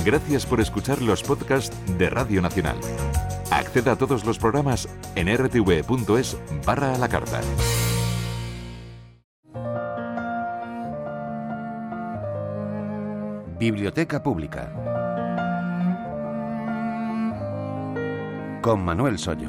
Gracias por escuchar los podcasts de Radio Nacional. Acceda a todos los programas en rtv.es/a la carta. Biblioteca Pública con Manuel Soyo.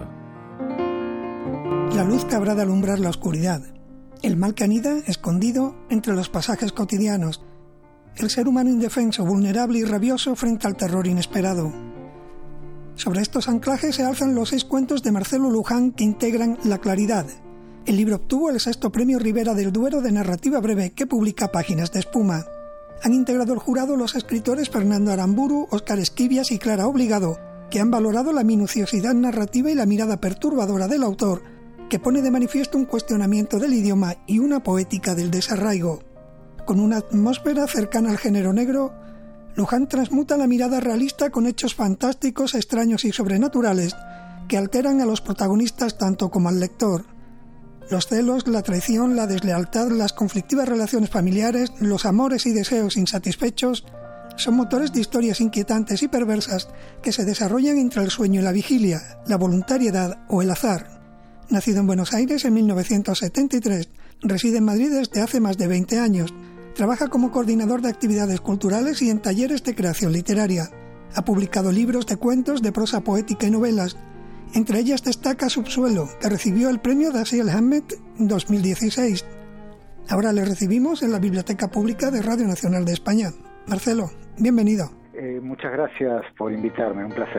La luz que habrá de alumbrar la oscuridad, el mal que anida escondido entre los pasajes cotidianos, el ser humano indefenso, vulnerable y rabioso frente al terror inesperado. Sobre estos anclajes se alzan los 6 cuentos de Marcelo Luján que integran La Claridad. El libro obtuvo el 6º Premio Ribera del Duero de narrativa breve que publica Páginas de Espuma. Han integrado el jurado los escritores Fernando Aramburu, Óscar Esquivias y Clara Obligado, que han valorado la minuciosidad narrativa y la mirada perturbadora del autor, que pone de manifiesto un cuestionamiento del idioma y una poética del desarraigo. Con una atmósfera cercana al género negro, Luján transmuta la mirada realista con hechos fantásticos, extraños y sobrenaturales que alteran a los protagonistas tanto como al lector. Los celos, la traición, la deslealtad, las conflictivas relaciones familiares, los amores y deseos insatisfechos son motores de historias inquietantes y perversas que se desarrollan entre el sueño y la vigilia, la voluntariedad o el azar. Nacido en Buenos Aires en 1973, reside en Madrid desde hace más de 20 años. Trabaja como coordinador de actividades culturales y en talleres de creación literaria. Ha publicado libros de cuentos, de prosa poética y novelas. Entre ellas destaca Subsuelo, que recibió el premio Dashiell Hammett 2016. Ahora le recibimos en la Biblioteca Pública de Radio Nacional de España. Marcelo, bienvenido. Muchas gracias por invitarme, un placer.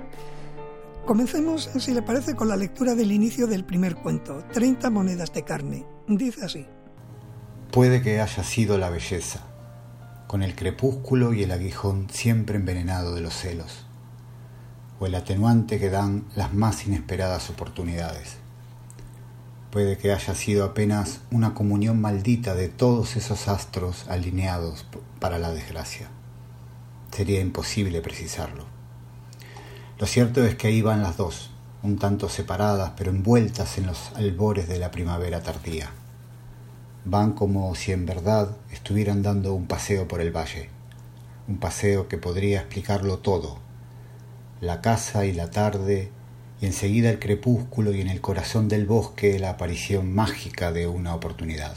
Comencemos, si le parece, con la lectura del inicio del primer cuento, 30 monedas de carne. Dice así. Puede que haya sido la belleza, con el crepúsculo y el aguijón siempre envenenado de los celos, o el atenuante que dan las más inesperadas oportunidades. Puede que haya sido apenas una comunión maldita de todos esos astros alineados para la desgracia. Sería imposible precisarlo. Lo cierto es que ahí van las dos, un tanto separadas pero envueltas en los albores de la primavera tardía. Van como si en verdad estuvieran dando un paseo por el valle, un paseo que podría explicarlo todo. La casa y la tarde, y enseguida el crepúsculo y en el corazón del bosque la aparición mágica de una oportunidad.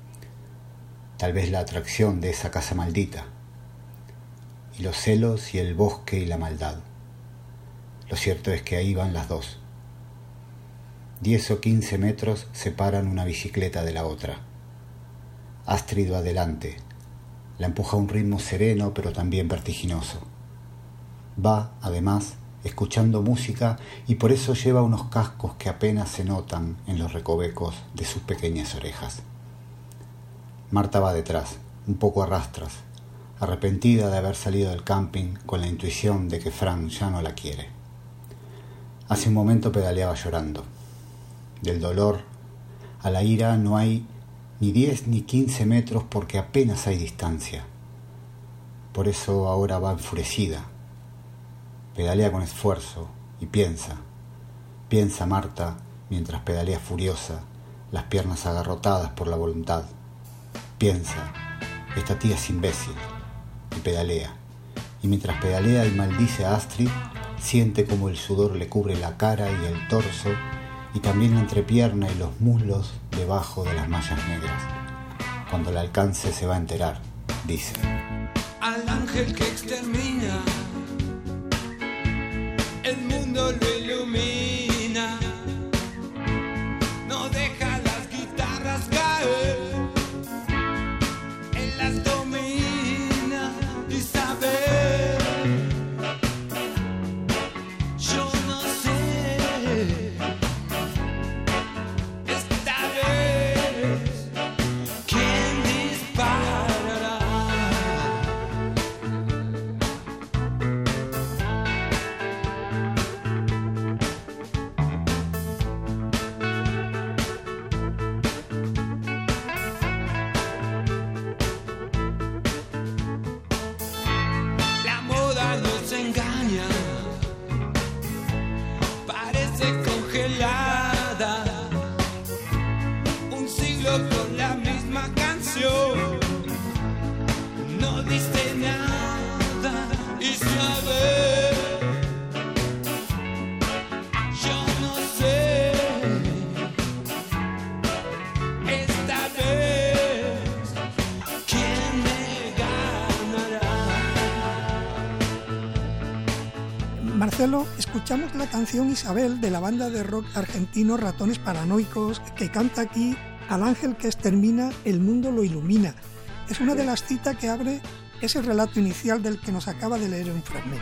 Tal vez la atracción de esa casa maldita, y los celos y el bosque y la maldad. Lo cierto es que ahí van las dos. 10 o 15 metros separan una bicicleta de la otra. Astrid va adelante, la empuja a un ritmo sereno pero también vertiginoso. Va, además, escuchando música y por eso lleva unos cascos que apenas se notan en los recovecos de sus pequeñas orejas. Marta va detrás, un poco a rastras, arrepentida de haber salido del camping con la intuición de que Frank ya no la quiere. Hace un momento pedaleaba llorando. Del dolor a la ira no hay ni 10 ni 15 metros porque apenas hay distancia. Por eso ahora va enfurecida. Pedalea con esfuerzo y piensa Marta mientras pedalea furiosa, las piernas agarrotadas por la voluntad. Piensa, esta tía es imbécil, y pedalea. Y mientras pedalea y maldice a Astrid, siente como el sudor le cubre la cara y el torso, y también la entrepierna y los muslos debajo de las mallas negras. Cuando la alcance se va a enterar, dice. Al ángel que extermina, el mundo lo ilumina, no deja las guitarras caer, él las domina y sabe. Yo no sé, esta vez, ¿quién disparará? Con la misma canción, no diste nada y Marcelo, escuchamos la canción Isabel de la banda de rock argentino Ratones Paranoicos, que canta aquí: al ángel que extermina, el mundo lo ilumina. Es una de las citas que abre ese relato inicial del que nos acaba de leer un fragmento.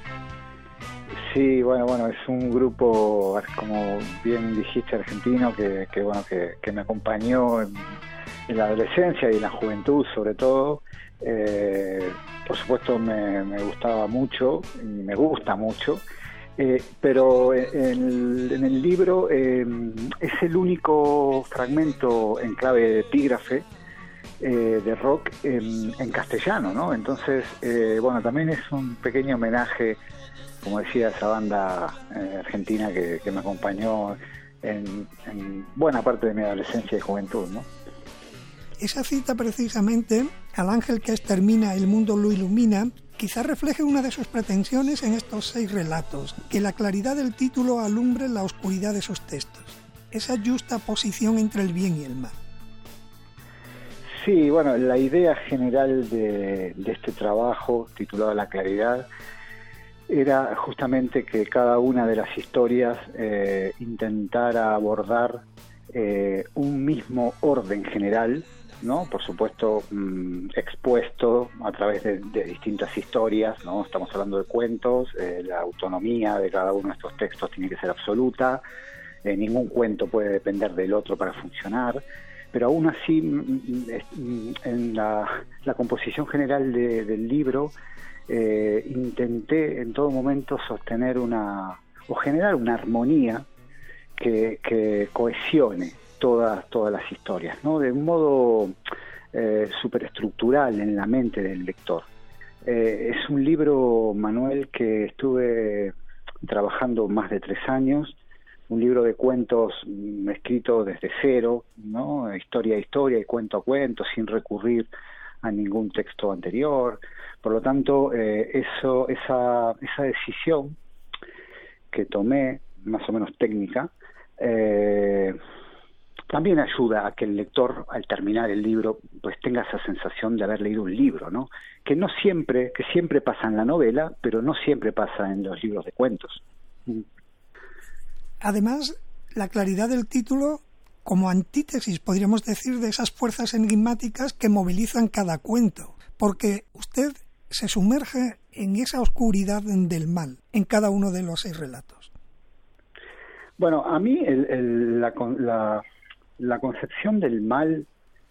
Sí, bueno, es un grupo, como bien dijiste, argentino, que me acompañó en la adolescencia y en la juventud, sobre todo. Por supuesto me gustaba mucho, me gusta mucho, pero en el libro es el único fragmento en clave de epígrafe de rock en castellano, ¿no? Entonces, también es un pequeño homenaje, como decía, a esa banda argentina que me acompañó en buena parte de mi adolescencia y juventud, ¿no? Esa cita precisamente, al ángel que extermina, el mundo lo ilumina, quizás refleje una de sus pretensiones en estos 6 relatos, que la claridad del título alumbre la oscuridad de sus textos, esa justa posición entre el bien y el mal. Sí, bueno, la idea general de este trabajo, titulado La Claridad, era justamente que cada una de las historias intentara abordar un mismo orden general, ¿no? Por supuesto, expuesto a través de distintas historias, ¿no? Estamos hablando de cuentos, la autonomía de cada uno de estos textos tiene que ser absoluta, ningún cuento puede depender del otro para funcionar, pero aún así, en la composición general del libro, intenté en todo momento sostener o generar una armonía que cohesione todas las historias, ¿no? De un modo superestructural en la mente del lector. Es un libro, Manuel, que estuve trabajando más de 3 años, un libro de cuentos escrito desde cero, ¿no? Historia a historia y cuento a cuento, sin recurrir a ningún texto anterior. Por lo tanto, esa decisión que tomé, más o menos técnica, también ayuda a que el lector, al terminar el libro, pues tenga esa sensación de haber leído un libro, ¿no? Que siempre pasa en la novela, pero no siempre pasa en los libros de cuentos. Además, la claridad del título, como antítesis, podríamos decir, de esas fuerzas enigmáticas que movilizan cada cuento, porque usted se sumerge en esa oscuridad del mal en cada uno de los 6 relatos. Bueno, a mí la concepción del mal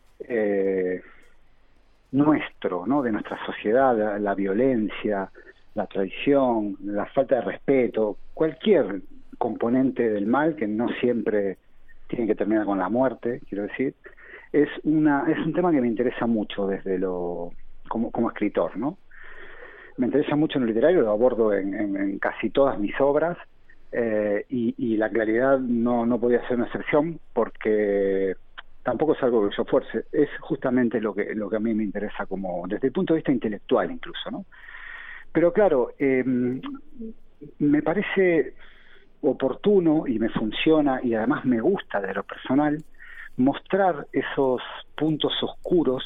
nuestro, ¿no? De nuestra sociedad, la violencia, la traición, la falta de respeto, cualquier componente del mal, que no siempre tiene que terminar con la muerte, quiero decir, es un tema que me interesa mucho como escritor, ¿no? Me interesa mucho en lo literario, lo abordo en casi todas mis obras, y la claridad no podía ser una excepción, porque tampoco es algo que yo fuerce, es justamente lo que a mí me interesa, como desde el punto de vista intelectual incluso, ¿no? Pero claro, me parece oportuno y me funciona, y además me gusta de lo personal, mostrar esos puntos oscuros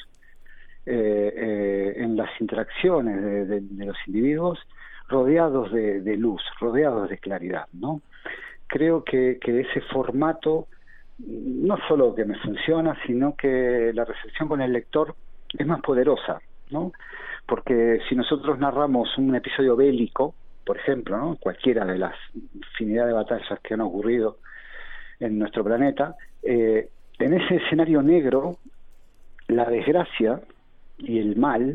en las interacciones de los individuos, rodeados de luz, rodeados de claridad, ¿no? Creo que ese formato no solo que me funciona, sino que la recepción con el lector es más poderosa, ¿no? Porque si nosotros narramos un episodio bélico, por ejemplo, ¿no? Cualquiera de las infinidad de batallas que han ocurrido en nuestro planeta, en ese escenario negro, la desgracia y el mal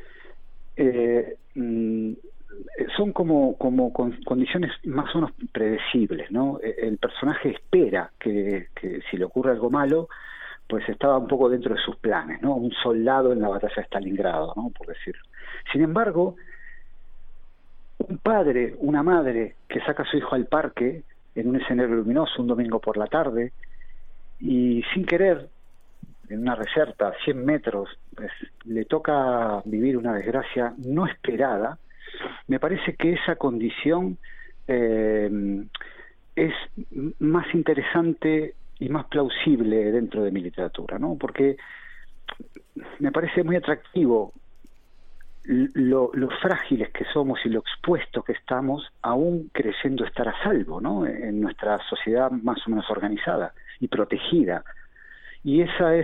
son como condiciones más o menos predecibles, ¿no? El personaje espera que si le ocurre algo malo, pues estaba un poco dentro de sus planes, ¿no? Un soldado en la batalla de Stalingrado, ¿no? Por decirlo. Sin embargo, un padre, una madre que saca a su hijo al parque en un escenario luminoso un domingo por la tarde, y sin querer, en una reserva a 100 metros, pues, le toca vivir una desgracia no esperada. Me parece que esa condición es más interesante y más plausible dentro de mi literatura, ¿no? Porque me parece muy atractivo lo frágiles que somos y lo expuestos que estamos, aún creyendo estar a salvo, ¿no? En nuestra sociedad más o menos organizada y protegida. Y esa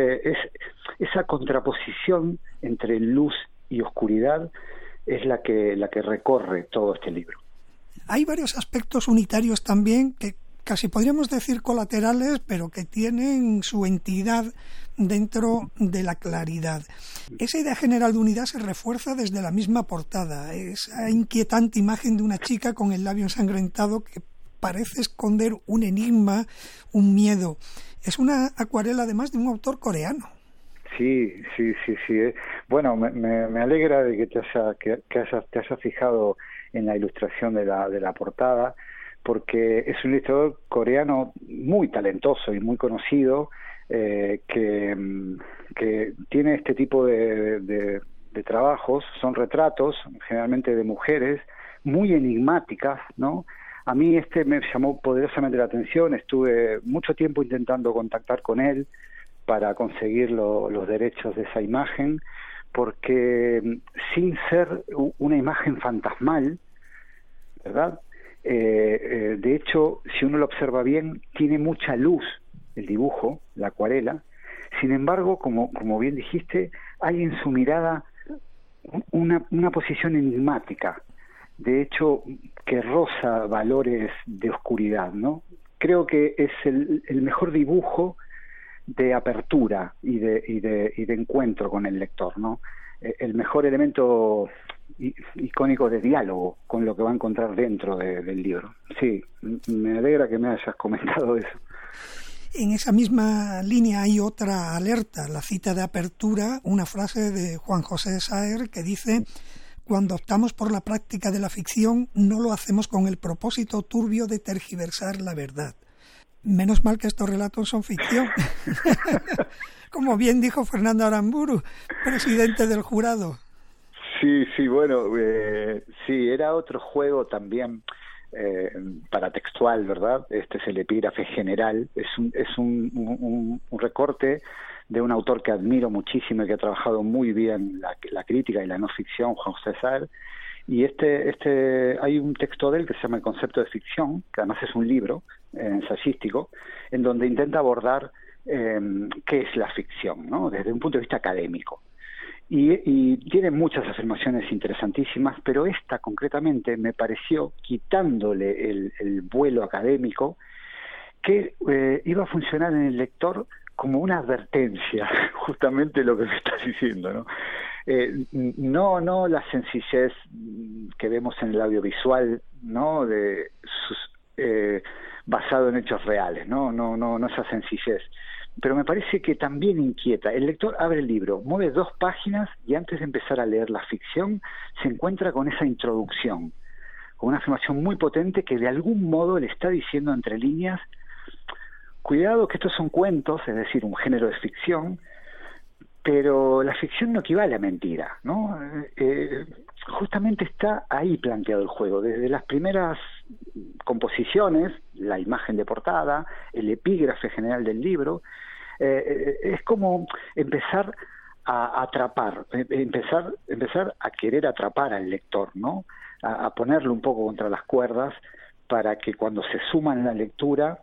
esa contraposición entre luz y oscuridad es la que recorre todo este libro. Hay varios aspectos unitarios también que casi podríamos decir colaterales, pero que tienen su entidad dentro de la claridad. Esa idea general de unidad se refuerza desde la misma portada. Esa inquietante imagen de una chica con el labio ensangrentado que parece esconder un enigma, un miedo. Es una acuarela además de un autor coreano. Sí. Bueno, me alegra de que te hayas fijado en la ilustración de la portada, porque es un ilustrador coreano muy talentoso y muy conocido, que tiene este tipo de trabajos. Son retratos, generalmente de mujeres, muy enigmáticas, ¿no? A mí me llamó poderosamente la atención. Estuve mucho tiempo intentando contactar con él para conseguir los derechos de esa imagen, porque sin ser una imagen fantasmal, ¿verdad? De hecho, si uno lo observa bien, tiene mucha luz el dibujo, la acuarela. Sin embargo, como bien dijiste, hay en su mirada una posición enigmática, de hecho, que roza valores de oscuridad, ¿no? Creo que es el mejor dibujo de apertura y de encuentro con el lector, ¿no? El mejor elemento icónico de diálogo con lo que va a encontrar dentro del libro. Sí, me alegra que me hayas comentado eso. En esa misma línea hay otra alerta, la cita de apertura, una frase de Juan José Saer que dice: cuando optamos por la práctica de la ficción, no lo hacemos con el propósito turbio de tergiversar la verdad. Menos mal que estos relatos son ficción. Como bien dijo Fernando Aramburu, presidente del jurado. Sí, bueno, sí, era otro juego también paratextual, ¿verdad? Este es el epígrafe general, es un recorte de un autor que admiro muchísimo y que ha trabajado muy bien la crítica y la no ficción, Juan José Saer. Y hay un texto de él que se llama El concepto de ficción, que además es un libro ensayístico, en donde intenta abordar qué es la ficción, ¿no? Desde un punto de vista académico. Y tiene muchas afirmaciones interesantísimas, pero esta concretamente me pareció, quitándole el vuelo académico, que iba a funcionar en el lector como una advertencia, justamente lo que me estás diciendo, ¿no? No la sencillez que vemos en el audiovisual, ¿no? Basado en hechos reales, no esa sencillez. Pero me parece que también inquieta. El lector abre el libro, mueve 2 páginas y antes de empezar a leer la ficción se encuentra con esa introducción, con una afirmación muy potente que de algún modo le está diciendo entre líneas: cuidado que estos son cuentos, es decir, un género de ficción, pero la ficción no equivale a mentira, ¿no? Justamente está ahí planteado el juego, desde las primeras composiciones, la imagen de portada, el epígrafe general del libro. Es como empezar a atrapar, empezar a querer atrapar al lector, ¿no? A ponerlo un poco contra las cuerdas para que cuando se suma en la lectura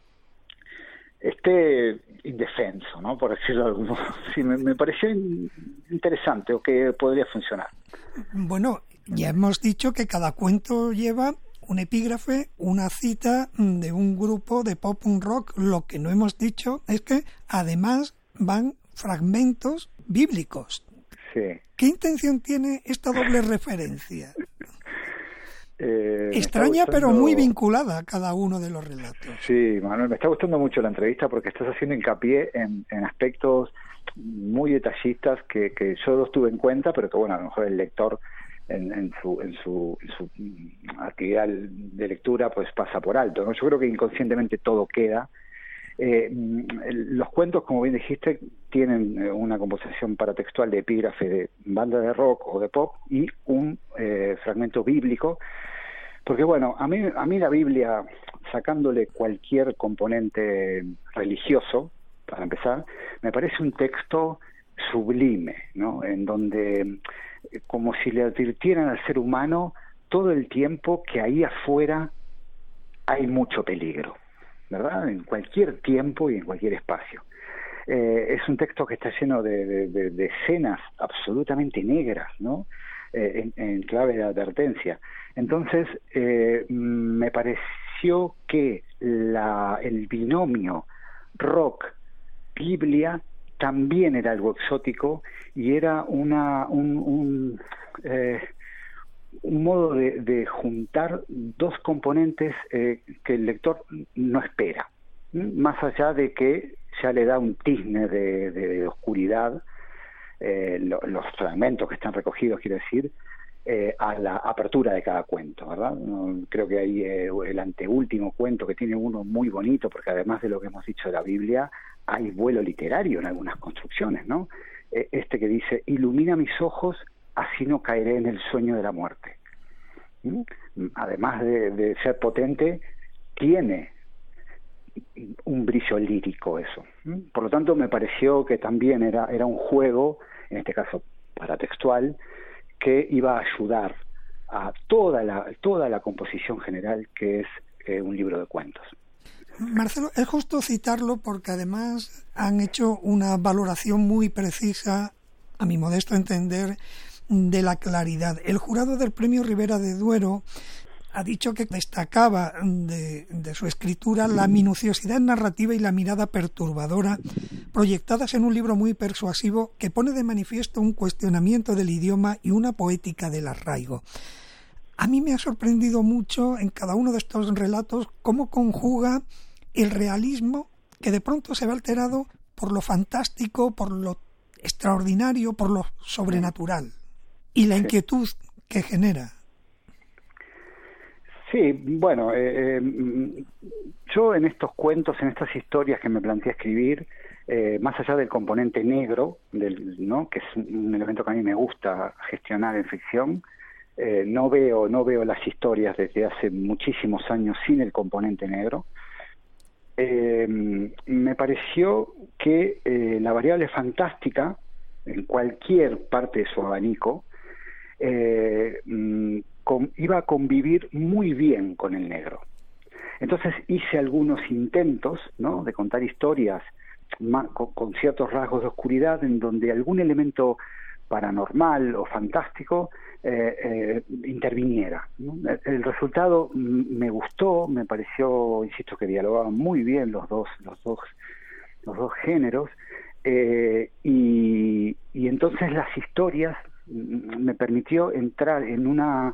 esté indefenso, ¿no? Por decirlo de algún modo. Sí, me pareció interesante, o que podría funcionar. Bueno, ya hemos dicho que cada cuento lleva un epígrafe, una cita de un grupo de pop punk rock. Lo que no hemos dicho es que además van fragmentos bíblicos. Sí. ¿Qué intención tiene esta doble referencia? Extraña, pero muy vinculada a cada uno de los relatos. Sí, Manuel, me está gustando mucho la entrevista porque estás haciendo hincapié en aspectos muy detallistas que yo los tuve en cuenta, pero que, bueno, a lo mejor el lector en su actividad de lectura pues pasa por alto, ¿no? Yo creo que inconscientemente todo queda. Los cuentos, como bien dijiste, tienen una composición paratextual de epígrafe de banda de rock o de pop y un fragmento bíblico, porque bueno, a mí la Biblia, sacándole cualquier componente religioso, para empezar, me parece un texto sublime, ¿no? En donde como si le advirtieran al ser humano todo el tiempo que ahí afuera hay mucho peligro, ¿verdad? En cualquier tiempo y en cualquier espacio. Es un texto que está lleno de escenas absolutamente negras, ¿no? En clave de advertencia. Entonces, me pareció que el binomio rock-Biblia también era algo exótico y era un modo de juntar dos componentes que el lector no espera, más allá de que ya le da un tizne de oscuridad, los fragmentos que están recogidos, quiero decir, a la apertura de cada cuento, ¿verdad? Creo que hay el anteúltimo cuento que tiene uno muy bonito, porque además de lo que hemos dicho de la Biblia, hay vuelo literario en algunas construcciones, ¿no? Este que dice: ilumina mis ojos, así no caeré en el sueño de la muerte. Además de ser potente, tiene un brillo lírico eso. Por lo tanto, me pareció que también era un juego, en este caso paratextual, que iba a ayudar a toda la composición general que es un libro de cuentos. Marcelo, es justo citarlo porque además han hecho una valoración muy precisa, a mi modesto entender, de la claridad. El jurado del Premio Ribera de Duero ha dicho que destacaba de su escritura la minuciosidad narrativa y la mirada perturbadora proyectadas en un libro muy persuasivo que pone de manifiesto un cuestionamiento del idioma y una poética del arraigo. A mí me ha sorprendido mucho en cada uno de estos relatos cómo conjuga el realismo que de pronto se ve alterado por lo fantástico, por lo extraordinario, por lo sobrenatural y la inquietud que genera. Sí, bueno, yo en estos cuentos, en estas historias que me planteé escribir, más allá del componente negro, ¿no?, que es un elemento que a mí me gusta gestionar en ficción, no veo las historias desde hace muchísimos años sin el componente negro. Me pareció que la variable fantástica, en cualquier parte de su abanico, iba a convivir muy bien con el negro. Entonces hice algunos intentos, ¿no?, de contar historias con ciertos rasgos de oscuridad en donde algún elemento paranormal o fantástico interviniera, ¿no? El resultado me gustó, me pareció, insisto, que dialogaban muy bien los dos géneros, y entonces las historias me permitió entrar en un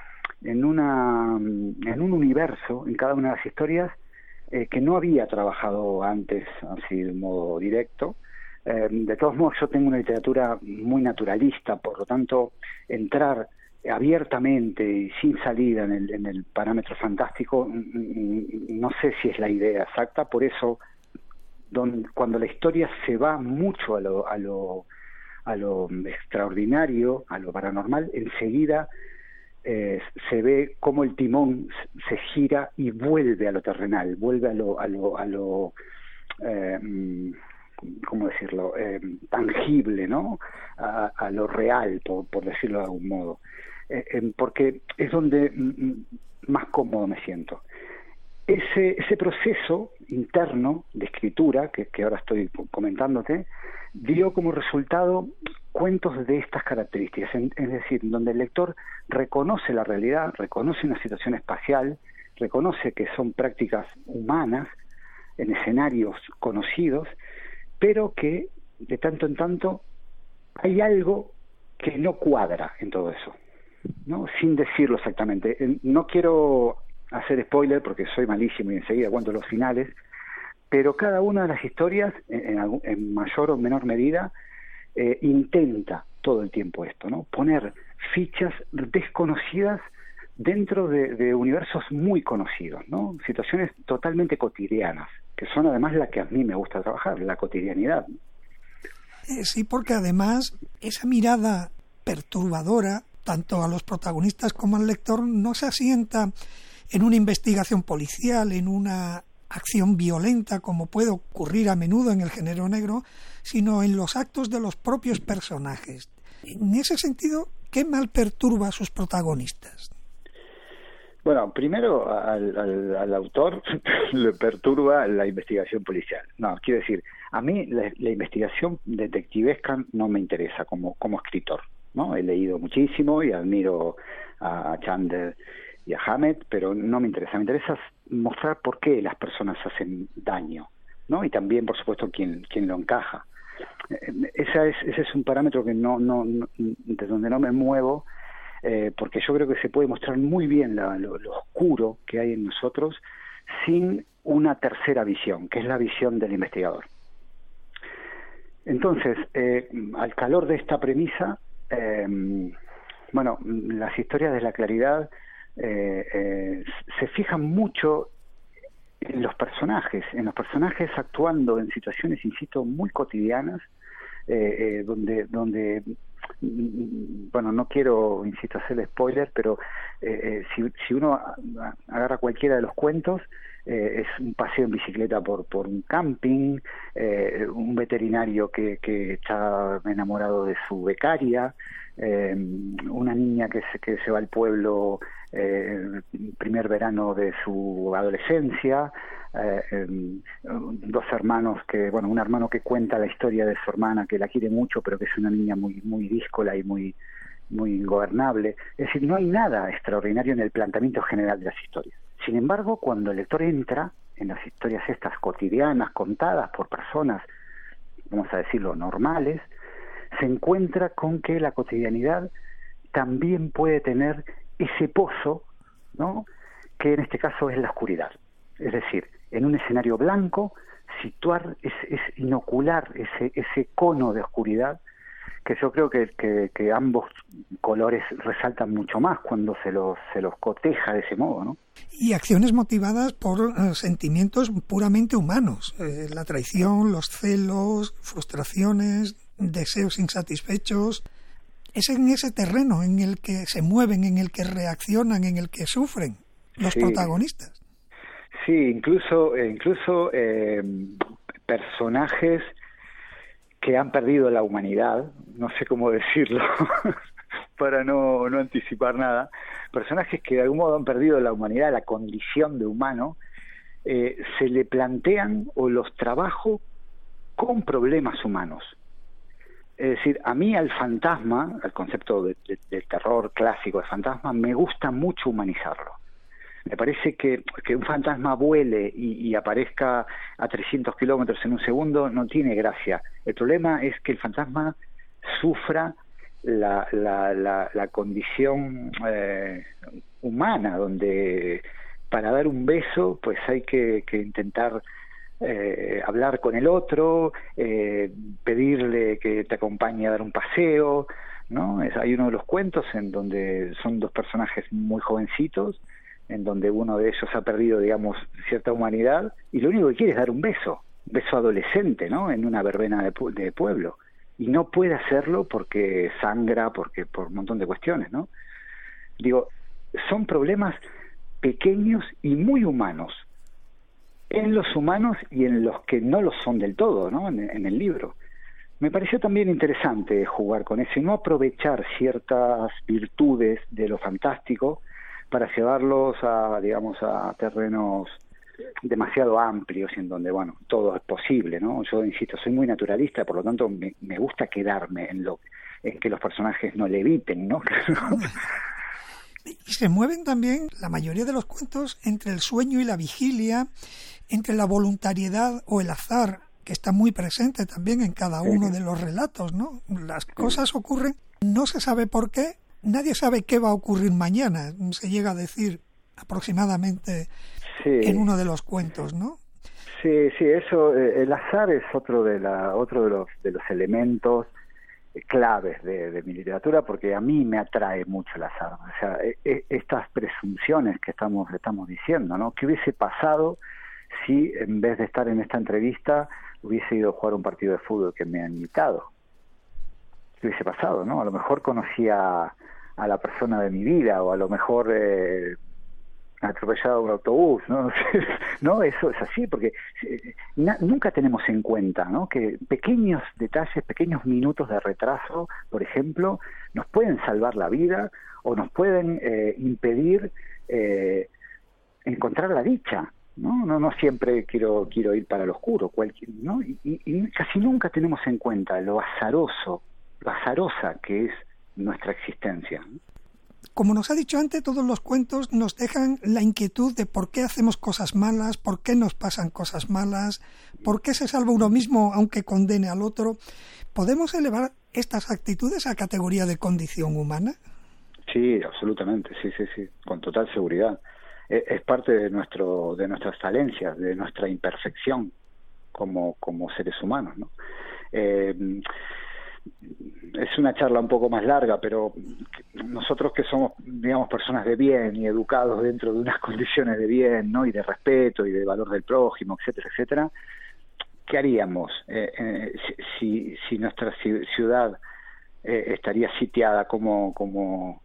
universo en cada una de las historias que no había trabajado antes así de modo directo. De todos modos, yo tengo una literatura muy naturalista, por lo tanto entrar abiertamente y sin salida en el parámetro fantástico no sé si es la idea exacta. Por eso cuando la historia se va mucho a lo extraordinario, a lo paranormal, enseguida se ve cómo el timón se gira y vuelve a lo terrenal, vuelve a lo ¿cómo decirlo?, tangible, ¿no?, a lo real, por decirlo de algún modo, porque es donde más cómodo me siento. Ese proceso interno de escritura que ahora estoy comentándote dio como resultado cuentos de estas características, es decir, donde el lector reconoce la realidad, reconoce una situación espacial, reconoce que son prácticas humanas en escenarios conocidos, pero que de tanto en tanto hay algo que no cuadra en todo eso, ¿no?, sin decirlo exactamente. No quiero hacer spoiler porque soy malísimo y enseguida cuento los finales, pero cada una de las historias, en mayor o menor medida, intenta todo el tiempo esto, ¿no?, poner fichas desconocidas dentro de universos muy conocidos, ¿no?, situaciones totalmente cotidianas, que son además las que a mí me gusta trabajar, la cotidianidad. Sí, porque además esa mirada perturbadora, tanto a los protagonistas como al lector, no se asienta en una investigación policial, en una acción violenta, como puede ocurrir a menudo en el género negro, sino en los actos de los propios personajes. En ese sentido, ¿Qué mal perturba a sus protagonistas? Bueno, primero al autor le perturba la investigación policial. No, quiero decir, a mí la investigación detectivesca no me interesa como escritor, ¿no? He leído muchísimo y admiro a Chandler y a Hammett, pero no me interesa. Me interesa mostrar por qué las personas hacen daño, ¿no? Y también, por supuesto, quién lo encaja. Ese es un parámetro que no de donde no me muevo, porque yo creo que se puede mostrar muy bien lo oscuro que hay en nosotros sin una tercera visión, que es la visión del investigador. Entonces, al calor de esta premisa, bueno, las historias de la claridad se fijan mucho en los personajes actuando en situaciones, insisto, muy cotidianas, donde bueno, no quiero, insisto, hacer spoiler, pero si uno agarra cualquiera de los cuentos, es un paseo en bicicleta por un camping, un veterinario que está enamorado de su becaria, una niña que se va al pueblo primer verano de su adolescencia, dos hermanos un hermano que cuenta la historia de su hermana, que la quiere mucho, pero que es una niña muy díscola y muy ingobernable. Es decir, no hay nada extraordinario en el planteamiento general de las historias. Sin embargo, cuando el lector entra en las historias estas cotidianas, contadas por personas, vamos a decirlo, normales, se encuentra con que la cotidianidad también puede tener ese pozo, ¿no?, que en este caso es la oscuridad. Es decir, en un escenario blanco, situar, es inocular ese cono de oscuridad, que yo creo que ambos colores resaltan mucho más cuando se los coteja de ese modo, ¿no? Y acciones motivadas por sentimientos puramente humanos, la traición, los celos, frustraciones, deseos insatisfechos. Es en ese terreno en el que se mueven, en el que reaccionan, en el que sufren los protagonistas. Sí, incluso personajes que han perdido la humanidad, no sé cómo decirlo para no anticipar nada, personajes que de algún modo han perdido la humanidad, la condición de humano, se le plantean o los trabajo con problemas humanos. Es decir, a mí al fantasma, al concepto de terror clásico de fantasma, me gusta mucho humanizarlo. Me parece que un fantasma vuele y aparezca a 300 kilómetros en un segundo no tiene gracia. El problema es que el fantasma sufra la condición humana, donde para dar un beso pues hay que intentar hablar con el otro, pedirle que te acompañe a dar un paseo, ¿no? Hay uno de los cuentos en donde son dos personajes muy jovencitos, en donde uno de ellos ha perdido, digamos, cierta humanidad, y lo único que quiere es dar un beso adolescente, ¿no?, en una verbena de pueblo, y no puede hacerlo porque sangra, por un montón de cuestiones, ¿no? Digo, son problemas pequeños y muy humanos, en los humanos y en los que no lo son del todo, ¿no?, en el libro. Me pareció también interesante jugar con eso y no aprovechar ciertas virtudes de lo fantástico para llevarlos a terrenos demasiado amplios en donde, bueno, todo es posible, ¿no? Yo insisto, soy muy naturalista, por lo tanto me gusta quedarme en que los personajes no leviten, ¿no? Y se mueven también, la mayoría de los cuentos, entre el sueño y la vigilia, entre la voluntariedad o el azar, que está muy presente también en cada uno de los relatos, ¿no? Las cosas ocurren, no se sabe por qué, nadie sabe qué va a ocurrir mañana, se llega a decir aproximadamente en uno de los cuentos, ¿no? Sí, eso, el azar es otro de los elementos claves de mi literatura, porque a mí me atrae mucho el azar. O sea, estas presunciones que estamos diciendo, ¿no? ¿Qué hubiese pasado si en vez de estar en esta entrevista hubiese ido a jugar un partido de fútbol que me han invitado? ¿Qué hubiese pasado, no? A lo mejor conocía a la persona de mi vida, o a lo mejor atropellado un autobús, ¿no? No, eso es así, porque nunca tenemos en cuenta, ¿no?, que pequeños detalles, pequeños minutos de retraso, por ejemplo, nos pueden salvar la vida o nos pueden impedir encontrar la dicha, ¿no? No siempre quiero ir para lo oscuro, ¿no? Y casi nunca tenemos en cuenta lo azarosa que es nuestra existencia. Como nos ha dicho antes, todos los cuentos nos dejan la inquietud de por qué hacemos cosas malas, por qué nos pasan cosas malas, por qué se salva uno mismo aunque condene al otro. ¿Podemos elevar estas actitudes a categoría de condición humana? Sí, absolutamente, sí, con total seguridad. Es parte de nuestras falencias, de nuestra imperfección como seres humanos, ¿no? Es una charla un poco más larga, pero nosotros que somos, digamos, personas de bien y educados dentro de unas condiciones de bien, ¿no?, y de respeto y de valor del prójimo, etcétera, etcétera, ¿qué haríamos si nuestra ciudad estaría sitiada como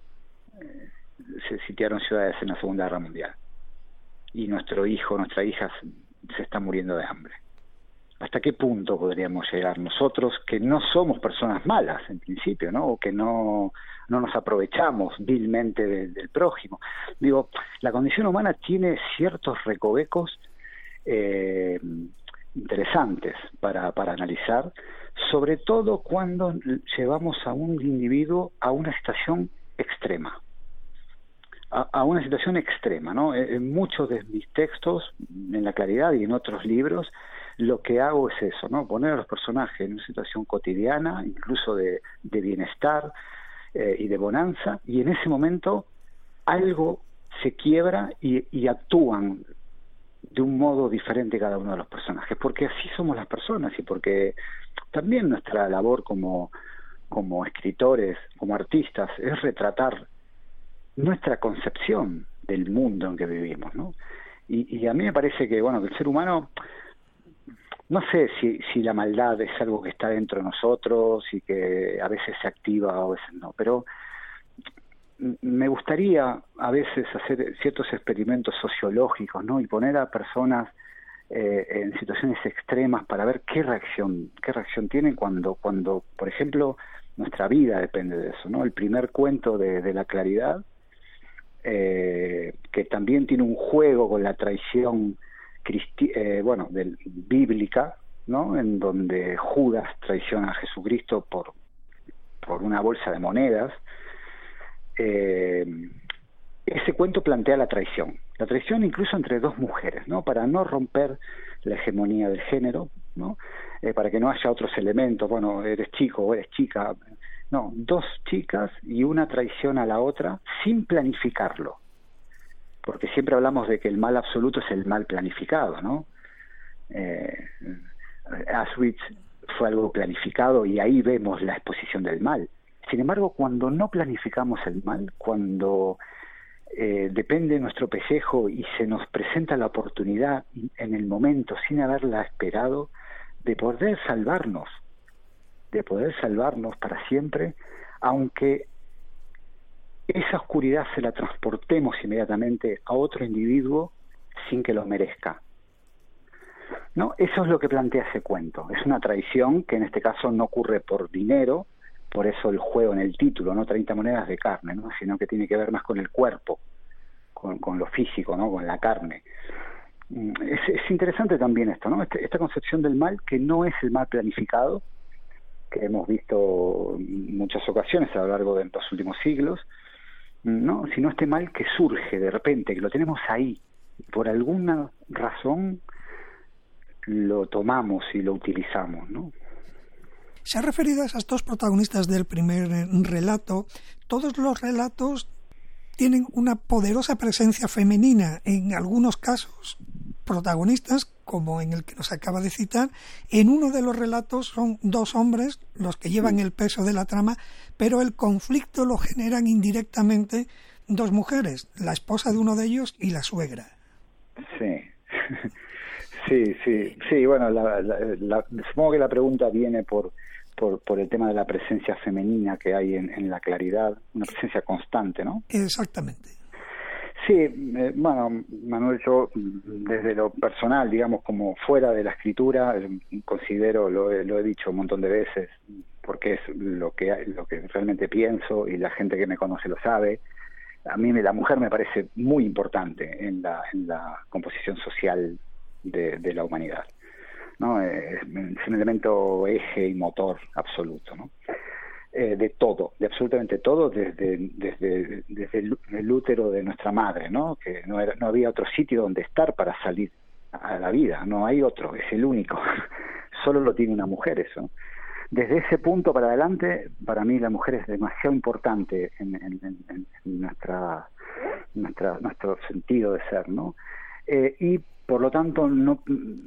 se sitiaron ciudades en la Segunda Guerra Mundial y nuestro hijo, nuestra hija se está muriendo de hambre? ¿Hasta qué punto podríamos llegar nosotros, que no somos personas malas en principio, ¿no?, o que no nos aprovechamos vilmente del prójimo? Digo, la condición humana tiene ciertos recovecos interesantes para analizar, sobre todo cuando llevamos a un individuo a una situación extrema. A una situación extrema, ¿no? En muchos de mis textos, en La Claridad y en otros libros, lo que hago es eso, ¿no?, poner a los personajes en una situación cotidiana, incluso de bienestar y de bonanza, y en ese momento algo se quiebra y actúan de un modo diferente cada uno de los personajes, porque así somos las personas y porque también nuestra labor como escritores, como artistas, es retratar nuestra concepción del mundo en que vivimos, ¿no? Y a mí me parece que, bueno, que el ser humano, no sé si la maldad es algo que está dentro de nosotros y que a veces se activa o a veces no, pero me gustaría a veces hacer ciertos experimentos sociológicos, ¿no?, y poner a personas en situaciones extremas para ver qué reacción tienen cuando, por ejemplo, nuestra vida depende de eso, ¿no? El primer cuento de La Claridad, que también tiene un juego con la traición bíblica, ¿no?, en donde Judas traiciona a Jesucristo por una bolsa de monedas. Ese cuento plantea la traición incluso entre dos mujeres, ¿no?, para no romper la hegemonía del género, ¿no?, para que no haya otros elementos, bueno, eres chico o eres chica, no, dos chicas y una traiciona a la otra sin planificarlo, porque siempre hablamos de que el mal absoluto es el mal planificado, ¿no? Auschwitz fue algo planificado y ahí vemos la exposición del mal. Sin embargo, cuando no planificamos el mal, cuando depende de nuestro pellejo y se nos presenta la oportunidad en el momento, sin haberla esperado, de poder salvarnos para siempre, aunque esa oscuridad se la transportemos inmediatamente a otro individuo sin que lo merezca, ¿no? Eso es lo que plantea ese cuento. Es una traición que en este caso no ocurre por dinero, por eso el juego en el título, no 30 monedas de carne, ¿no?, sino que tiene que ver más con el cuerpo, con lo físico, ¿no?, con la carne. Es interesante también esto, ¿no?, esta concepción del mal, que no es el mal planificado, que hemos visto en muchas ocasiones a lo largo de los últimos siglos, no, sino este mal que surge de repente, que lo tenemos ahí, por alguna razón lo tomamos y lo utilizamos, ¿no? Se ha referido a esas dos protagonistas del primer relato. Todos los relatos tienen una poderosa presencia femenina, en algunos casos protagonistas, como en el que nos acaba de citar. En uno de los relatos son dos hombres los que llevan el peso de la trama, pero el conflicto lo generan indirectamente dos mujeres, la esposa de uno de ellos y la suegra. Sí, bueno, supongo que la pregunta viene por el tema de la presencia femenina que hay en La Claridad, una presencia constante, ¿no? Exactamente. Sí, bueno, Manuel, yo desde lo personal, digamos, como fuera de la escritura, considero, lo he dicho un montón de veces, porque es lo que realmente pienso y la gente que me conoce lo sabe. A mí la mujer me parece muy importante en la composición social de la humanidad, ¿no? Es un elemento eje y motor absoluto, ¿no? De todo, de absolutamente todo, desde el útero de nuestra madre, ¿no? Que no había otro sitio donde estar para salir a la vida, no hay otro, es el único, solo lo tiene una mujer eso. Desde ese punto para adelante, para mí la mujer es demasiado importante en nuestro sentido de ser, ¿no? Y por lo tanto no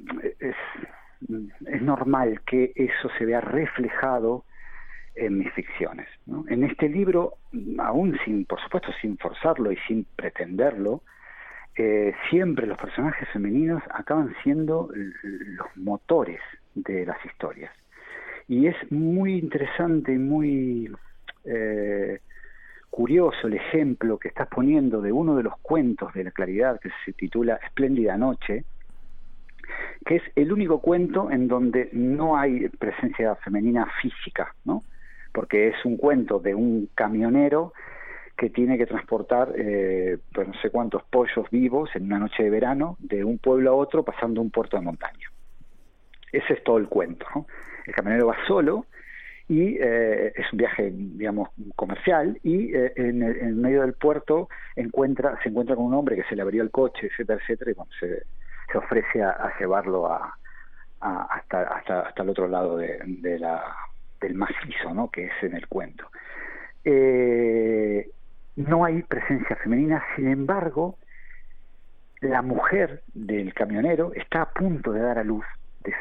es normal que eso se vea reflejado en mis ficciones, ¿no? En este libro, aún por supuesto sin forzarlo y sin pretenderlo, siempre los personajes femeninos acaban siendo los motores de las historias. Y es muy interesante y muy curioso el ejemplo que estás poniendo de uno de los cuentos de la Claridad, que se titula Espléndida Noche, que es el único cuento en donde no hay presencia femenina física, ¿no? Porque es un cuento de un camionero que tiene que transportar pues no sé cuántos pollos vivos en una noche de verano de un pueblo a otro pasando un puerto de montaña. Ese es todo el cuento, ¿no? El camionero va solo y es un viaje, digamos, comercial, y en el medio del puerto se encuentra con un hombre que se le abrió el coche, etcétera, etcétera, y bueno, se ofrece a llevarlo hasta el otro lado del macizo, ¿no? Que es en el cuento. No hay presencia femenina, sin embargo, la mujer del camionero está a punto de dar a luz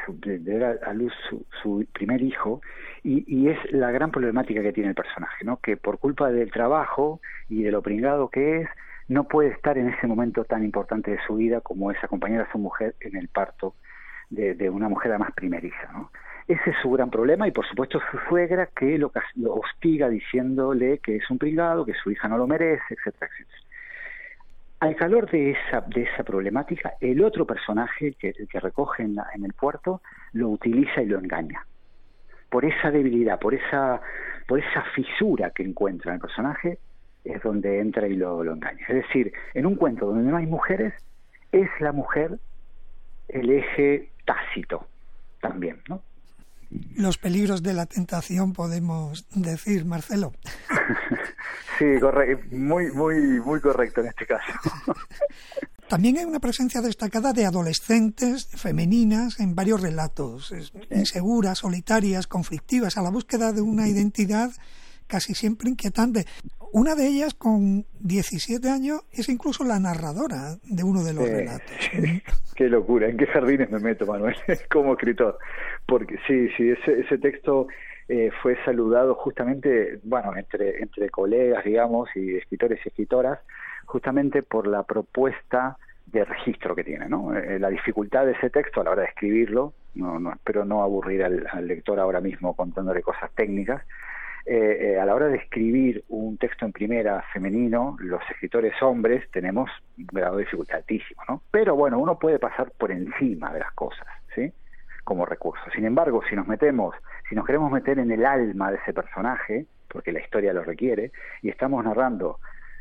su primer hijo, y es la gran problemática que tiene el personaje, ¿no? Que por culpa del trabajo y de lo pringado que es, no puede estar en ese momento tan importante de su vida como es acompañar a su mujer en el parto de una mujer además primeriza, ¿no? Ese es su gran problema, y por supuesto su suegra, que lo hostiga diciéndole que es un pringado, que su hija no lo merece, etcétera, etcétera. Al calor de esa problemática, el otro personaje que recoge en el puerto lo utiliza y lo engaña. Por esa debilidad, por esa fisura que encuentra en el personaje, es donde entra y lo engaña. Es decir, en un cuento donde no hay mujeres, es la mujer el eje tácito también, ¿no? Los peligros de la tentación, podemos decir, Marcelo. Sí, muy, muy, muy correcto en este caso. También hay una presencia destacada de adolescentes femeninas en varios relatos, inseguras, solitarias, conflictivas, a la búsqueda de una identidad casi siempre inquietante. Una de ellas, con 17 años, es incluso la narradora de uno de los relatos. Qué locura, ¿en qué jardines me meto, Manuel, como escritor? Porque sí, ese texto fue saludado justamente, bueno, entre colegas, digamos, y escritores y escritoras, justamente por la propuesta de registro que tiene, ¿no? La dificultad de ese texto a la hora de escribirlo, no espero no aburrir al lector ahora mismo contándole cosas técnicas. A la hora de escribir un texto en primera femenino, los escritores hombres tenemos un grado de dificultad altísimo, ¿no? Pero bueno, uno puede pasar por encima de las cosas, ¿sí? Como recurso. Sin embargo, si nos queremos meter en el alma de ese personaje, porque la historia lo requiere, y estamos narrando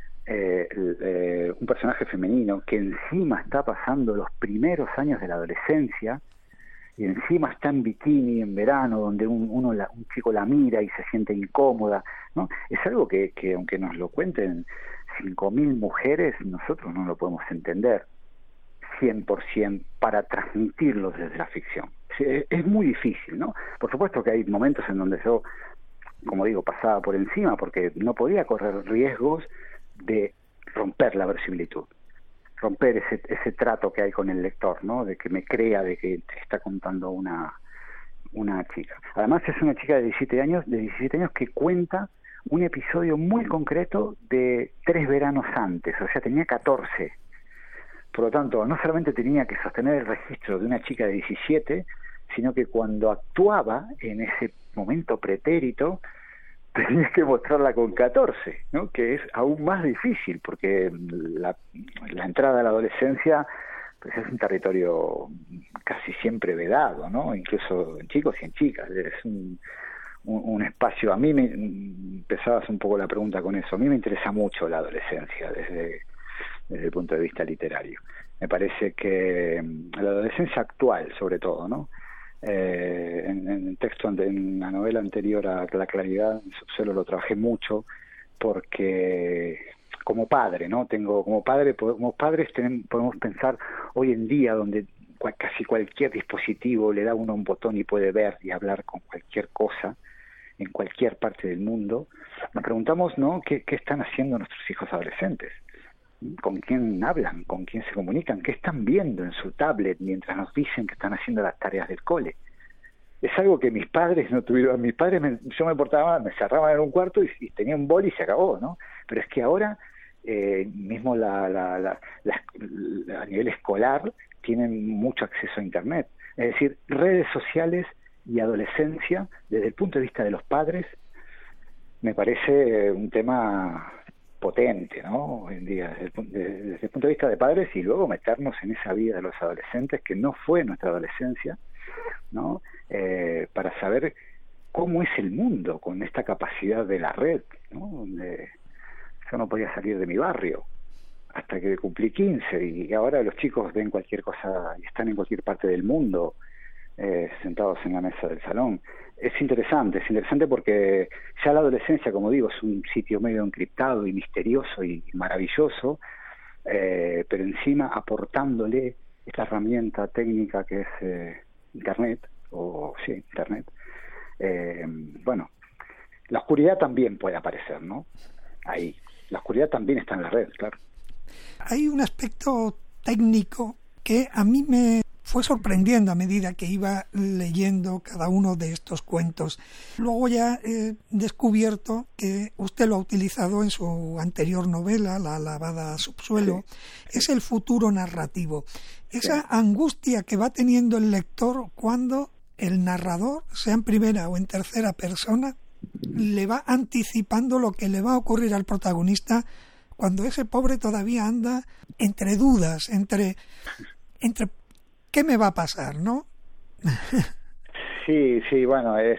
un personaje femenino que encima está pasando los primeros años de la adolescencia, y encima está en bikini en verano, donde un chico la mira y se siente incómoda, ¿no? Es algo que aunque nos lo cuenten 5.000 mujeres, nosotros no lo podemos entender 100% para transmitirlo desde la ficción. Es muy difícil, ¿no? Por supuesto que hay momentos en donde yo, como digo, pasaba por encima, porque no podía correr riesgos de romper la verisimilitud, romper ese trato que hay con el lector, ¿no? De que me crea de que te está contando una chica. Además es una chica de 17 años que cuenta un episodio muy concreto de 3 veranos antes, o sea, tenía 14. Por lo tanto, no solamente tenía que sostener el registro de una chica de 17, sino que cuando actuaba en ese momento pretérito, tenías que mostrarla con 14, ¿no? Que es aún más difícil, porque la entrada a la adolescencia pues es un territorio casi siempre vedado, ¿no? Incluso en chicos y en chicas. Es un espacio. A mí empezabas un poco la pregunta con eso. A mí me interesa mucho la adolescencia desde el punto de vista literario. Me parece que la adolescencia actual, sobre todo, ¿no? En el texto, en la novela anterior a La claridad, en Subsuelo, lo trabajé mucho porque como padre, ¿no? Como padres podemos pensar hoy en día donde casi cualquier dispositivo le da uno un botón y puede ver y hablar con cualquier cosa en cualquier parte del mundo. Nos preguntamos, ¿no? ¿Qué están haciendo nuestros hijos adolescentes? ¿Con quién hablan? ¿Con quién se comunican? ¿Qué están viendo en su tablet mientras nos dicen que están haciendo las tareas del cole? Es algo que mis padres no tuvieron. Mis padres, yo me portaba, me cerraban en un cuarto y tenía un boli y se acabó, ¿no? Pero es que ahora, mismo a nivel escolar, tienen mucho acceso a Internet. Es decir, redes sociales y adolescencia, desde el punto de vista de los padres, me parece un tema potente, ¿no? Hoy en día, desde el punto de vista de padres, y luego meternos en esa vida de los adolescentes, que no fue nuestra adolescencia, ¿no? Para saber cómo es el mundo con esta capacidad de la red, ¿no? Donde yo no podía salir de mi barrio hasta que cumplí 15, y ahora los chicos ven cualquier cosa y están en cualquier parte del mundo, sentados en la mesa del salón. Es interesante porque ya la adolescencia, como digo, es un sitio medio encriptado y misterioso y maravilloso, pero encima aportándole esta herramienta técnica que es Internet. Bueno, la oscuridad también puede aparecer, ¿no? Ahí, la oscuridad también está en la red, claro. Hay un aspecto técnico que a mí me fue sorprendiendo a medida que iba leyendo cada uno de estos cuentos. Luego ya he descubierto que usted lo ha utilizado en su anterior novela, La lavada subsuelo. Sí. Es el futuro narrativo. Esa angustia que va teniendo el lector cuando el narrador, sea en primera o en tercera persona, le va anticipando lo que le va a ocurrir al protagonista cuando ese pobre todavía anda entre dudas, entre ¿qué me va a pasar, no? Sí, bueno, es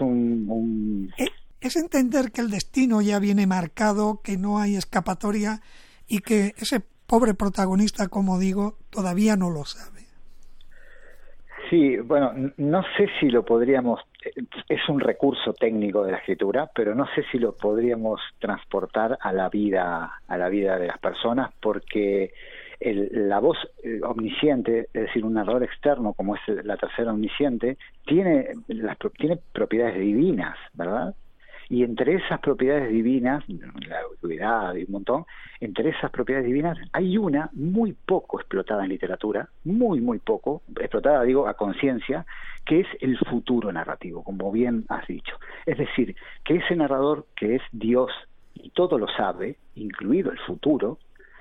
Es entender que el destino ya viene marcado, que no hay escapatoria y que ese pobre protagonista, como digo, todavía no lo sabe. Sí, bueno, no sé si lo podríamos, es un recurso técnico de la escritura, pero no sé si lo podríamos transportar a la vida de las personas, porque la voz omnisciente, es decir, un narrador externo como es la tercera omnisciente, tiene propiedades divinas, ¿verdad? Y entre esas propiedades divinas, la autoridad y un montón, entre esas propiedades divinas hay una muy poco explotada en literatura, muy poco, explotada, digo, a conciencia, que es el futuro narrativo, como bien has dicho. Es decir, que ese narrador que es Dios y todo lo sabe, incluido el futuro,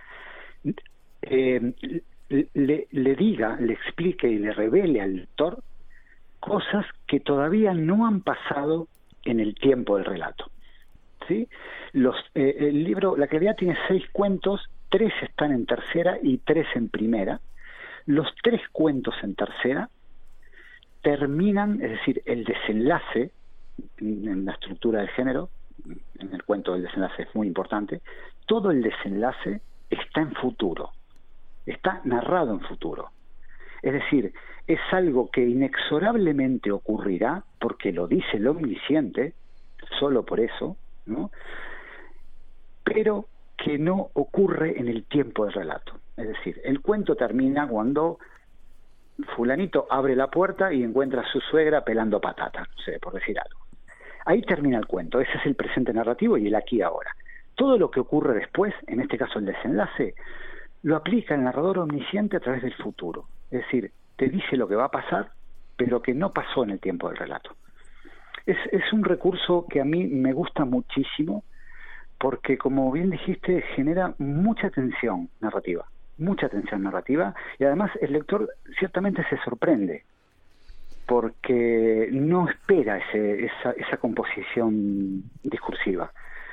le diga, le explique y le revele al lector cosas que todavía no han pasado en el tiempo del relato, ¿sí? El libro La claridad tiene 6 cuentos, 3 están en tercera y 3 en primera. Los 3 cuentos en tercera terminan, es decir, el desenlace en la estructura del género, en el cuento el desenlace es muy importante, todo el desenlace está en futuro, está narrado en futuro. Es decir, es algo que inexorablemente ocurrirá porque lo dice el omnisciente, solo por eso, ¿no? Pero que no ocurre en el tiempo del relato. Es decir, el cuento termina cuando fulanito abre la puerta y encuentra a su suegra pelando patata, no sé, por decir algo. Ahí termina el cuento, ese es el presente narrativo y el aquí y ahora. Todo lo que ocurre después, en este caso el desenlace, lo aplica el narrador omnisciente a través del futuro. Es decir, te dice lo que va a pasar, pero que no pasó en el tiempo del relato. Es un recurso que a mí me gusta muchísimo porque, como bien dijiste, genera mucha tensión narrativa, y además el lector ciertamente se sorprende. porque no espera esa composición discursiva.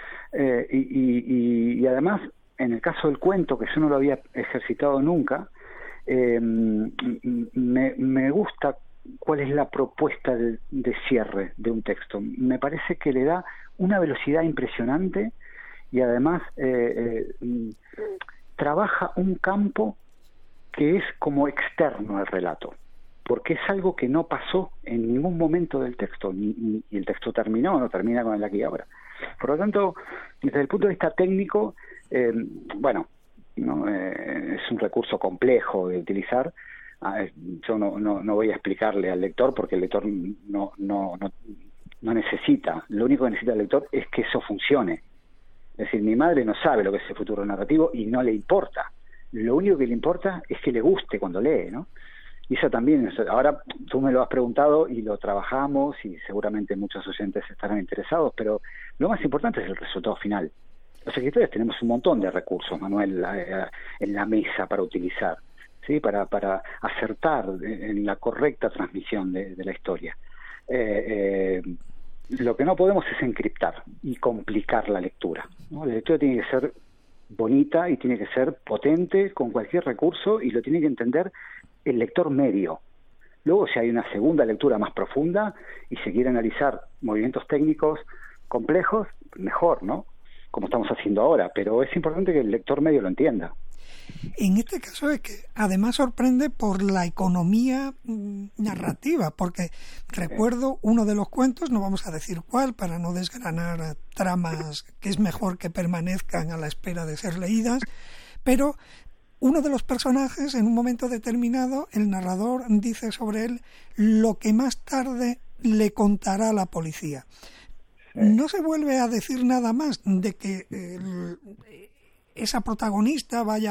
Y además, en el caso del cuento, que yo no lo había ejercitado nunca, me gusta cuál es la propuesta de cierre de un texto. Me parece que le da una velocidad impresionante y además trabaja un campo que es como externo al relato, porque es algo que no pasó en ningún momento del texto, y el texto no termina con el aquí y ahora. Por lo tanto, desde el punto de vista técnico, bueno, ¿no? Es un recurso complejo de utilizar. Yo no voy a explicarle al lector, porque el lector no necesita. Lo único que necesita el lector es que eso funcione. Es decir, mi madre no sabe lo que es el futuro narrativo y no le importa. Lo único que le importa es que le guste cuando lee, ¿no? Y eso también, ahora tú me lo has preguntado y lo trabajamos y seguramente muchos oyentes estarán interesados, pero lo más importante es el resultado final. Los escritores tenemos un montón de recursos, Manuel, en la mesa para utilizar, ¿sí? Para acertar en la correcta transmisión de la historia. Lo que no podemos es encriptar y complicar la lectura, ¿no? La lectura tiene que ser bonita y tiene que ser potente con cualquier recurso, y lo tiene que entender el lector medio. Luego, si hay una segunda lectura más profunda y se quiere analizar movimientos técnicos complejos, mejor, ¿no? Como estamos haciendo ahora, pero es importante que el lector medio lo entienda. En este caso es que además sorprende por la economía narrativa, porque recuerdo uno de los cuentos, no vamos a decir cuál para no desgranar tramas que es mejor que permanezcan a la espera de ser leídas, pero uno de los personajes, en un momento determinado, el narrador dice sobre él lo que más tarde le contará a la policía. No se vuelve a decir nada más de que esa protagonista haya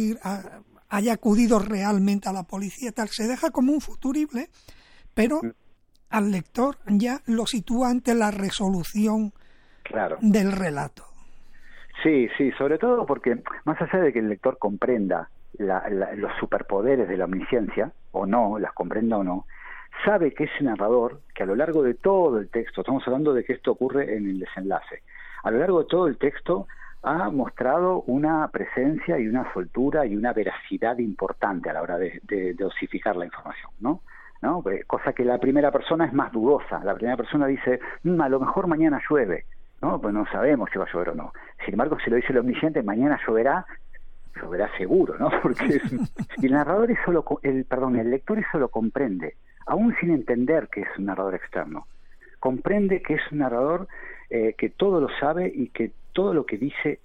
acudido realmente a la policía, tal. Se deja como un futurible, pero al lector ya lo sitúa ante la resolución del relato. Sí, sobre todo porque, más allá de que el lector comprenda los superpoderes de la omnisciencia, o no, las comprenda o no, sabe que ese narrador, que a lo largo de todo el texto, estamos hablando de que esto ocurre en el desenlace, a lo largo de todo el texto ha mostrado una presencia y una soltura y una veracidad importante a la hora de dosificar la información, ¿no? Cosa que la primera persona es más dudosa. La primera persona dice, a lo mejor mañana llueve, ¿no? Pues no sabemos si va a llover o no. Sin embargo, si lo dice el omnisciente, mañana lloverá seguro, ¿no? Porque y el narrador el lector eso lo comprende, aún sin entender que es un narrador externo. Comprende que es un narrador que todo lo sabe y que todo lo que dice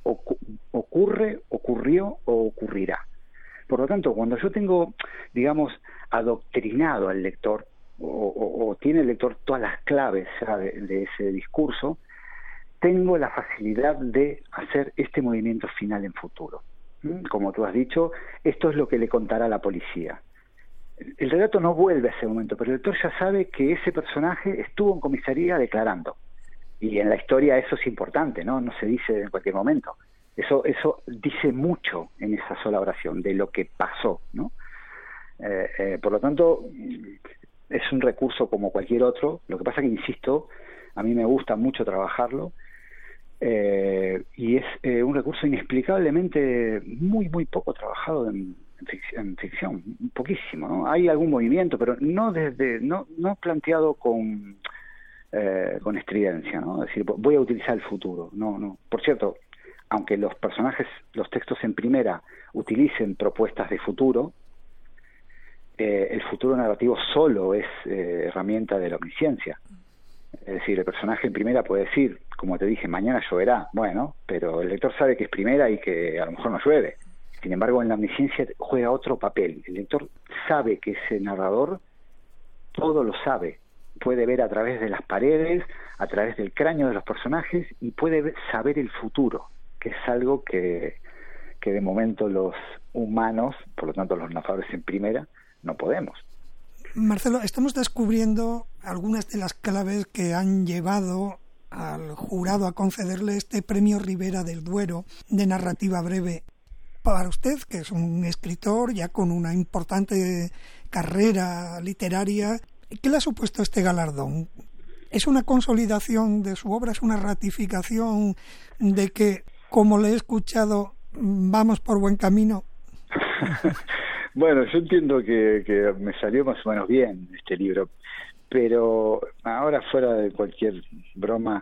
ocurre, ocurrió o ocurrirá. Por lo tanto, cuando yo tengo, digamos, adoctrinado al lector, o tiene el lector todas las claves ya de ese discurso, tengo la facilidad de hacer este movimiento final en futuro. Como tú has dicho, esto es lo que le contará la policía. El relato no vuelve a ese momento, pero el lector ya sabe que ese personaje estuvo en comisaría declarando. Y en la historia eso es importante, ¿no? No se dice en cualquier momento. Eso dice mucho en esa sola oración de lo que pasó, ¿no? Por lo tanto, es un recurso como cualquier otro. Lo que pasa que, insisto, a mí me gusta mucho trabajarlo, y es un recurso inexplicablemente muy poco trabajado en ficción, poquísimo, ¿no? Hay algún movimiento, pero no planteado con estridencia, ¿no? Es decir, voy a utilizar el futuro. No. Por cierto, aunque los textos en primera utilicen propuestas de futuro, el futuro narrativo solo es herramienta de la omnisciencia. Es decir, el personaje en primera puede decir, como te dije, mañana lloverá. Bueno, pero el lector sabe que es primera y que a lo mejor no llueve. Sin embargo, en la omnisciencia juega otro papel. El lector sabe que ese narrador todo lo sabe. Puede ver a través de las paredes, a través del cráneo de los personajes, y puede saber el futuro, que es algo que de momento los humanos, por lo tanto los narradores en primera, no podemos. Marcelo, estamos descubriendo algunas de las claves que han llevado al jurado a concederle este premio Ribera del Duero de narrativa breve. Para usted, que es un escritor ya con una importante carrera literaria, ¿Qué le ha supuesto este galardón? ¿Es una consolidación de su obra? ¿Es una ratificación de que, como le he escuchado, vamos por buen camino? Bueno, yo entiendo que me salió más o menos bien este libro, pero ahora, fuera de cualquier broma,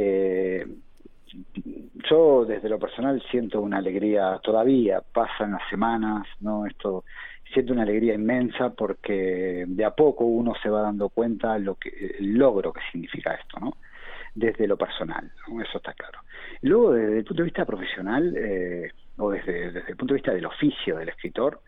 yo desde lo personal siento una alegría, todavía pasan las semanas, ¿no? Siento una alegría inmensa porque de a poco uno se va dando cuenta el logro que significa esto, ¿no? Desde lo personal, ¿no? Eso está claro. Y luego, desde el punto de vista profesional, o desde el punto de vista del oficio del escritor,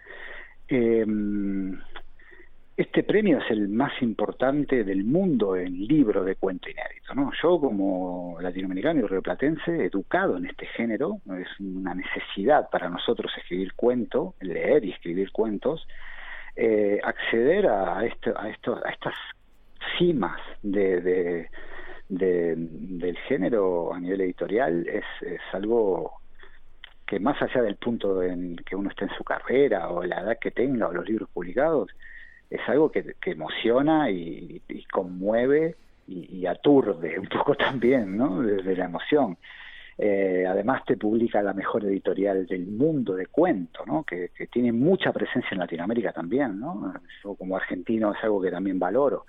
este premio es el más importante del mundo en libro de cuento inédito, ¿no? Yo, como latinoamericano y rioplatense, educado en este género, es una necesidad para nosotros escribir cuento, leer y escribir cuentos, acceder a estas cimas del género a nivel editorial es algo que, más allá del punto en que uno esté en su carrera o la edad que tenga o los libros publicados, es algo que emociona y conmueve y aturde un poco también, ¿no? Desde la emoción. Además te publica la mejor editorial del mundo de cuento, ¿no? Que tiene mucha presencia en Latinoamérica también, ¿no? Yo, como argentino, es algo que también valoro.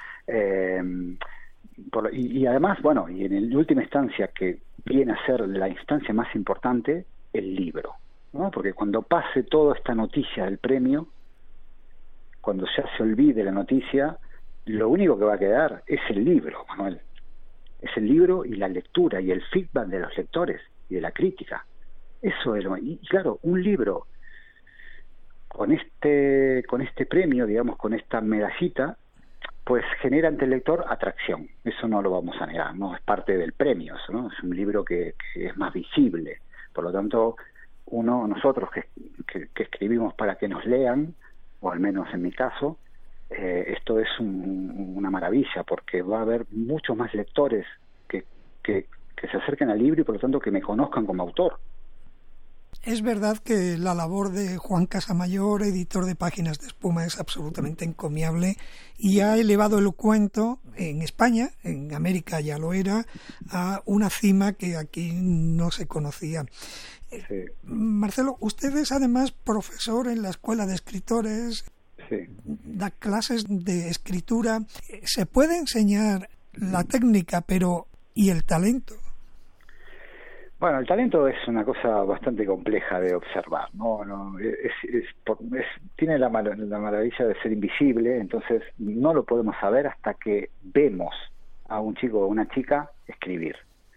Y además, bueno, y en última instancia, que viene a ser la instancia más importante, el libro, ¿no? Porque cuando pase toda esta noticia del premio, cuando ya se olvide la noticia, lo único que va a quedar es el libro, Manuel. Es el libro y la lectura y el feedback de los lectores y de la crítica. Eso es y claro, un libro con este premio, digamos, con esta medallita, pues genera ante el lector atracción. Eso no lo vamos a negar, no es parte del premio, ¿no? Es un libro que es más visible. Por lo tanto, nosotros que escribimos para que nos lean, o al menos en mi caso, esto es una maravilla, porque va a haber muchos más lectores que se acerquen al libro y por lo tanto que me conozcan como autor. Es verdad que la labor de Juan Casamayor, editor de Páginas de Espuma, es absolutamente encomiable y ha elevado el cuento en España, en América ya lo era, a una cima que aquí no se conocía. Sí. Marcelo, usted es además profesor en la Escuela de Escritores, sí, da clases de escritura. ¿Se puede enseñar la técnica, pero ¿y el talento? Bueno, el talento es una cosa bastante compleja de observar, ¿no? Tiene la maravilla de ser invisible, entonces no lo podemos saber hasta que vemos a un chico o una chica escribir.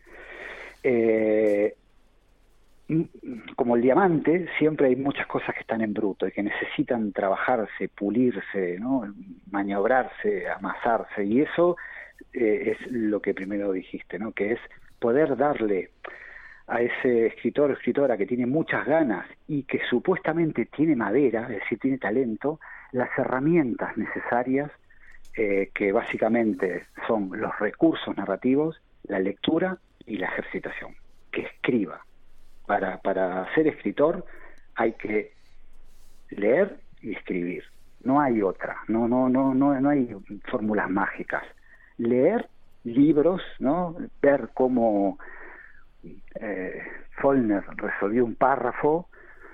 Como el diamante, siempre hay muchas cosas que están en bruto y que necesitan trabajarse, pulirse, ¿no? Maniobrarse, amasarse, y eso es lo que primero dijiste, ¿no? Que es poder darle a ese escritor o escritora que tiene muchas ganas y que supuestamente tiene madera, es decir, tiene talento, las herramientas necesarias, que básicamente son los recursos narrativos, la lectura y la ejercitación, que escriba. Para ser escritor hay que leer y escribir, no hay otra, no hay fórmulas mágicas. Leer libros, ¿no? Ver cómo Faulkner resolvió un párrafo,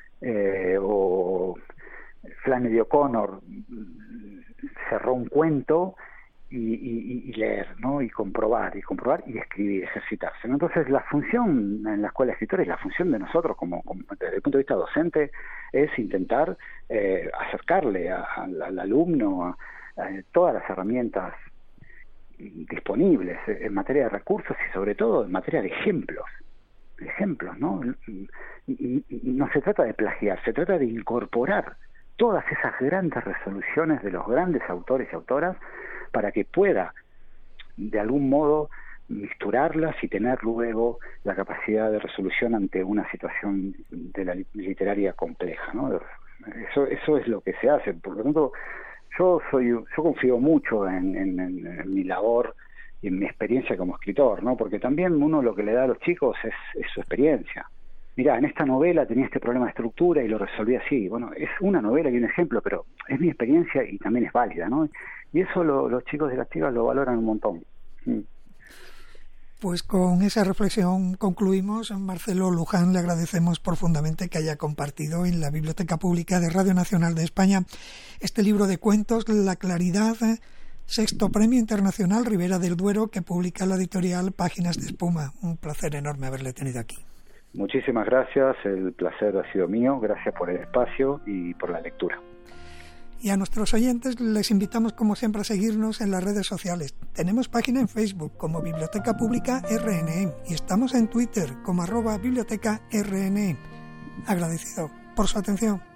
o Flannery O'Connor cerró un cuento, y leer, ¿no? Y comprobar y escribir, ejercitarse, ¿no? Entonces la función en la escuela de escritores, la función de nosotros como desde el punto de vista docente, es intentar acercarle al alumno a todas las herramientas disponibles en materia de recursos y sobre todo en materia de ejemplos, ¿no? Y no se trata de plagiar, se trata de incorporar todas esas grandes resoluciones de los grandes autores y autoras para que pueda de algún modo misturarlas y tener luego la capacidad de resolución ante una situación de la literaria compleja, ¿no? Eso es lo que se hace. Por lo tanto, yo confío mucho en mi labor y en mi experiencia como escritor, ¿no? Porque también uno lo que le da a los chicos es su experiencia. Mirá, en esta novela tenía este problema de estructura y lo resolví así. Bueno, es una novela y un ejemplo, pero es mi experiencia y también es válida, ¿no? Y eso los chicos de las chicas lo valoran un montón. Pues con esa reflexión concluimos. Marcelo Luján, le agradecemos profundamente que haya compartido en la Biblioteca Pública de Radio Nacional de España este libro de cuentos, La Claridad, 6º Premio Internacional Ribera del Duero, que publica la editorial Páginas de Espuma. Un placer enorme haberle tenido aquí. Muchísimas gracias, el placer ha sido mío, gracias por el espacio y por la lectura. Y a nuestros oyentes les invitamos, como siempre, a seguirnos en las redes sociales. Tenemos página en Facebook como Biblioteca Pública RNE y estamos en Twitter como @BibliotecaRNE. Agradecido por su atención.